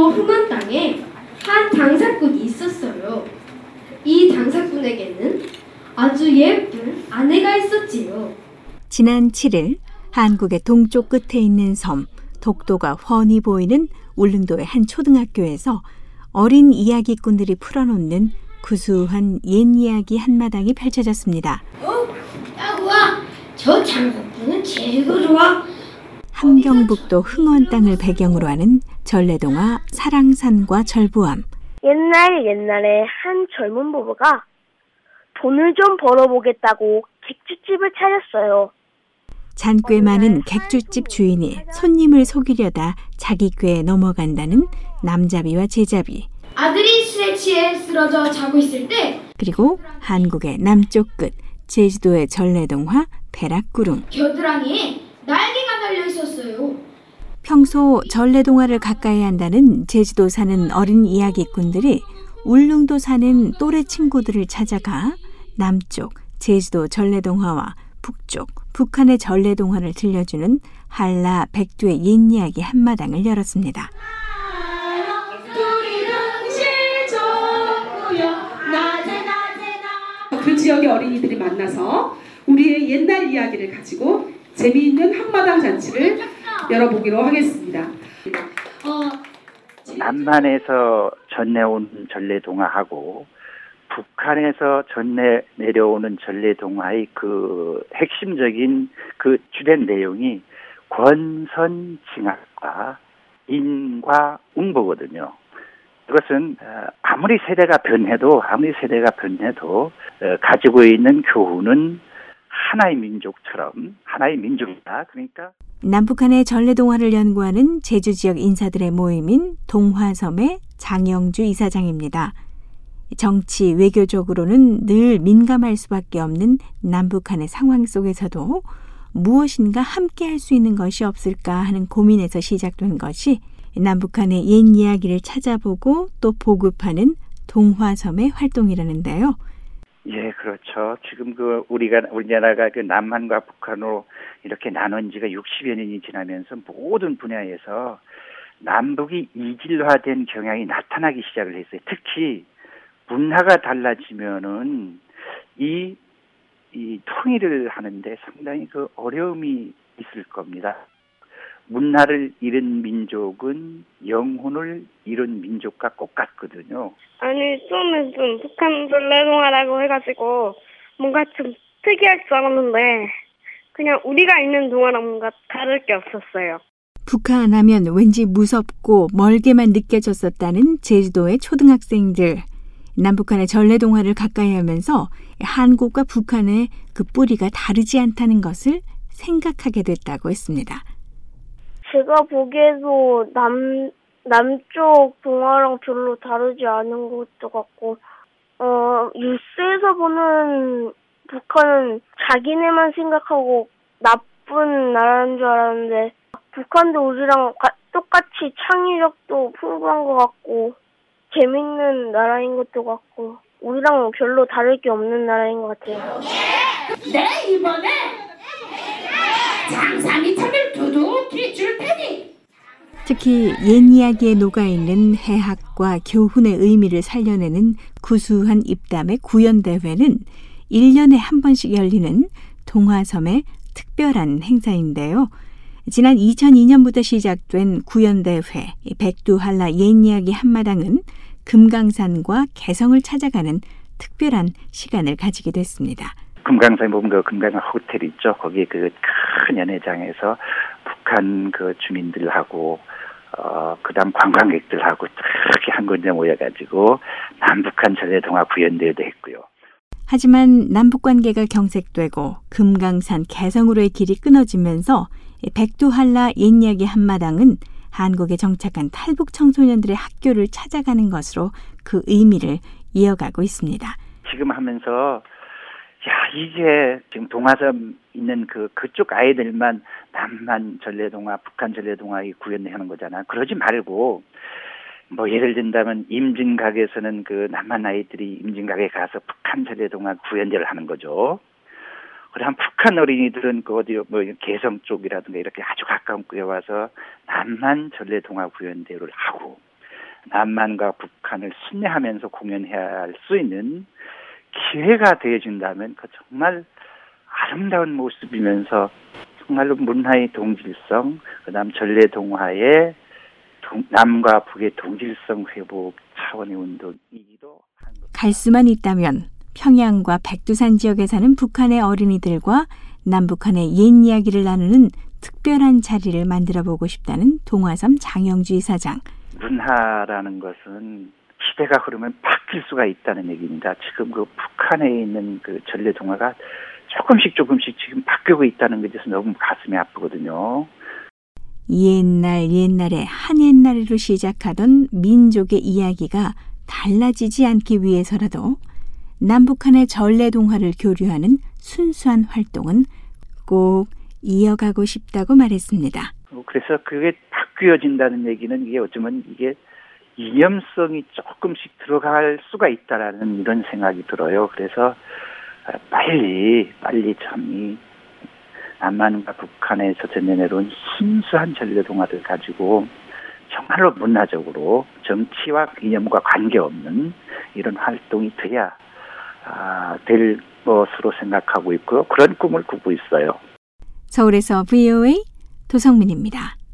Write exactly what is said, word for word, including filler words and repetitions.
저 험한 땅에 한 장사꾼이 있었어요. 이 장사꾼에게는 아주 예쁜 아내가 있었지요. 지난 칠 일 한국의 동쪽 끝에 있는 섬 독도가 훤히 보이는 울릉도의 한 초등학교에서 어린 이야기꾼들이 풀어놓는 구수한 옛 이야기 한마당이 펼쳐졌습니다. 어? 야구야, 저 장사꾼은 제일 좋아. 함경북도 흥원 땅을 배경으로 하는 전래동화 사랑산과 절부암. 옛날 옛날에 한 젊은 부부가 돈을 좀 벌어보겠다고 객주집을 차렸어요. 잔꽤 많은 객주집 주인이 손님을 속이려다 자기 꾀에 넘어간다는 남자비와 제자비. 아들이 술에 취해 쓰러져 자고 있을 때 그리고 한국의 남쪽 끝 제주도의 전래동화 배락구름. 겨드랑이에 날개가 달려 있었어요. 평소 전래동화를 가까이 한다는 제주도 사는 어린 이야기꾼들이 울릉도 사는 또래 친구들을 찾아가 남쪽 제주도 전래동화와 북쪽 북한의 전래동화를 들려주는 한라 백두의 옛 이야기 한마당을 열었습니다. 그 지역의 어린이들이 만나서 우리의 옛날 이야기를 가지고 재미있는 한마당 잔치를 열어보기로 하겠습니다. 어, 남한에서 전해온 전래동화하고 북한에서 전해 내려오는 전래동화의 그 핵심적인 그 주된 내용이 권선징악과 인과 웅보거든요. 그것은 아무리 세대가 변해도 아무리 세대가 변해도 가지고 있는 교훈은 하나의 민족처럼 하나의 민족이다. 그러니까 남북한의 전래동화를 연구하는 제주 지역 인사들의 모임인 동화섬의 장영주 이사장입니다. 정치, 외교적으로는 늘 민감할 수밖에 없는 남북한의 상황 속에서도 무엇인가 함께 할 수 있는 것이 없을까 하는 고민에서 시작된 것이 남북한의 옛 이야기를 찾아보고 또 보급하는 동화섬의 활동이라는데요. 예, 그렇죠. 지금 그 우리가 우리나라가 그 남한과 북한으로 이렇게 나눈 지가 육십여 년이 지나면서 모든 분야에서 남북이 이질화된 경향이 나타나기 시작을 했어요. 특히 문화가 달라지면은 이, 이 통일을 하는데 상당히 그 어려움이 있을 겁니다. 문화를 잃은 민족은 영혼을 잃은 민족과 똑같거든요. 아니, 처음에 좀 북한 전래동화라고 해가지고 뭔가 좀 특이할 줄 알았는데 그냥 우리가 있는 동화랑 뭔가 다를 게 없었어요. 북한 하면 왠지 무섭고 멀게만 느껴졌었다는 제주도의 초등학생들. 남북한의 전래동화를 가까이 하면서 한국과 북한의 그 뿌리가 다르지 않다는 것을 생각하게 됐다고 했습니다. 제가 보기에도 남, 남쪽 동화랑 별로 다르지 않은 것도 같고, 어, 뉴스에서 보는 북한은 자기네만 생각하고 나쁜 나라인 줄 알았는데, 북한도 우리랑 가, 똑같이 창의력도 풍부한 것 같고, 재밌는 나라인 것도 같고, 우리랑 별로 다를 게 없는 나라인 것 같아요. 네, 이번에 장사미참을 두둑히 줄 테니. 특히 옛 이야기에 녹아있는 해학과 교훈의 의미를 살려내는 구수한 입담의 구연대회는 일 년에 한 번씩 열리는 동화섬의 특별한 행사인데요. 지난 이천이 년부터 시작된 구연대회 백두한라 옛 이야기 한마당은 금강산과 개성을 찾아가는 특별한 시간을 가지게 됐습니다. 금강산에 보면 그 금강산 호텔 있죠. 거기 그 큰 연회장에서 북한 그 주민들하고 어 그다음 관광객들하고 이렇게 한 군데 모여가지고 남북한 전래동화 구연대회도 했고요. 하지만 남북 관계가 경색되고 금강산 개성으로의 길이 끊어지면서 백두한라 옛 이야기 한마당은 한국에 정착한 탈북 청소년들의 학교를 찾아가는 것으로 그 의미를 이어가고 있습니다. 지금 하면서 야 이게 지금 동화섬 있는 그 그쪽 아이들만 남한 전래동화, 북한 전래동화에 구현하는 거잖아. 그러지 말고 뭐 예를 든다면 임진각에서는 그 남한 아이들이 임진각에 가서 북한 전래동화 구현대를 하는 거죠. 그다음 북한 어린이들은 그 어디 뭐 개성 쪽이라든가 이렇게 아주 가까운 곳에 와서 남한 전래동화 구현대를 하고 남한과 북한을 순회하면서 공연해야 할 수 있는 기회가 되어준다면 그 정말 아름다운 모습이면서 정말로 문화의 동질성, 그다음 전래동화의 동, 남과 북의 동질성 회복 차원의 운동이기도 한 것. 갈 수만 있다면 평양과 백두산 지역에 사는 북한의 어린이들과 남북한의 옛 이야기를 나누는 특별한 자리를 만들어보고 싶다는 동화섬 장영주 이사장. 문화라는 것은 시대가 흐르면 바뀔 수가 있다는 얘기입니다. 지금 그 북한에 있는 그 전래동화가 조금씩 조금씩 지금 바뀌고 있다는 것에 대해서 너무 가슴이 아프거든요. 옛날 옛날에 한 옛날으로 시작하던 민족의 이야기가 달라지지 않기 위해서라도 남북한의 전래동화를 교류하는 순수한 활동은 꼭 이어가고 싶다고 말했습니다. 그래서 그게 바뀌어진다는 얘기는 이게 어쩌면 이게 이념성이 조금씩 들어갈 수가 있다라는 이런 생각이 들어요. 그래서 빨리 빨리 참이 남한과 북한에서 전해내려온 순수한 전래동화를 가지고 정말로 문화적으로 정치와 이념과 관계없는 이런 활동이 돼야 아, 될 것으로 생각하고 있고요. 그런 꿈을 꾸고 있어요. 서울에서 브이오에이 도성민입니다.